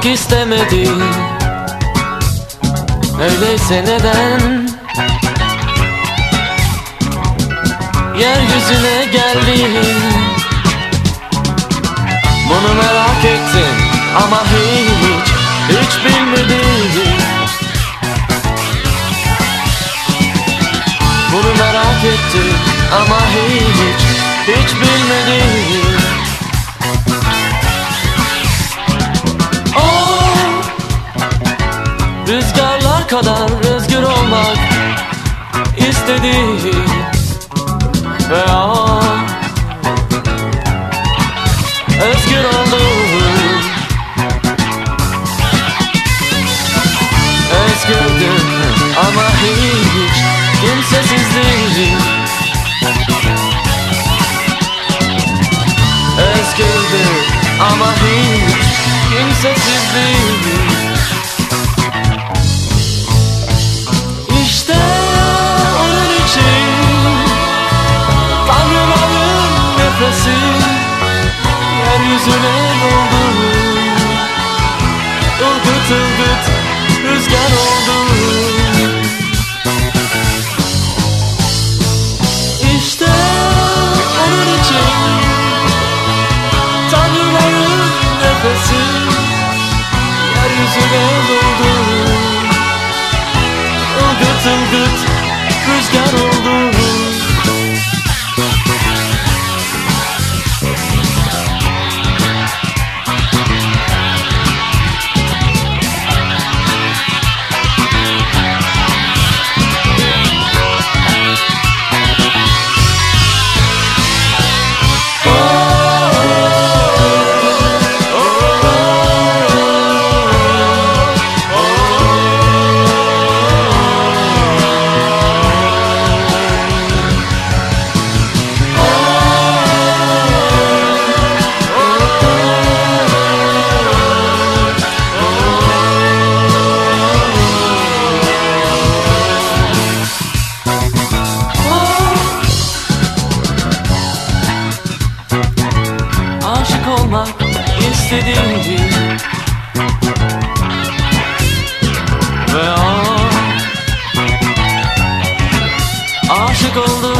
olmak istemedin. Öyleyse neden yeryüzüne geldin? Bunu merak ettim ama hiç bilmedin. Bunu merak ettim ama hiç bilmedin. Oh, rüzgarlar kadar özgür olmak istedim. Ve özgür oldum. Özgürdüm ama hiç kimsesizdim. Özgürdüm ama hiç kimsesizdim. İşte onun için Tanrıların nefesi yeryüzüne doldu. Ilgıt ılgıt rüzgar oldu. İşte onun için Tanrıların nefesi yeryüzüne doldu. Ilgıt ılgıt rüzgar oldu. Aşık olmak istedim ve aşık oldum.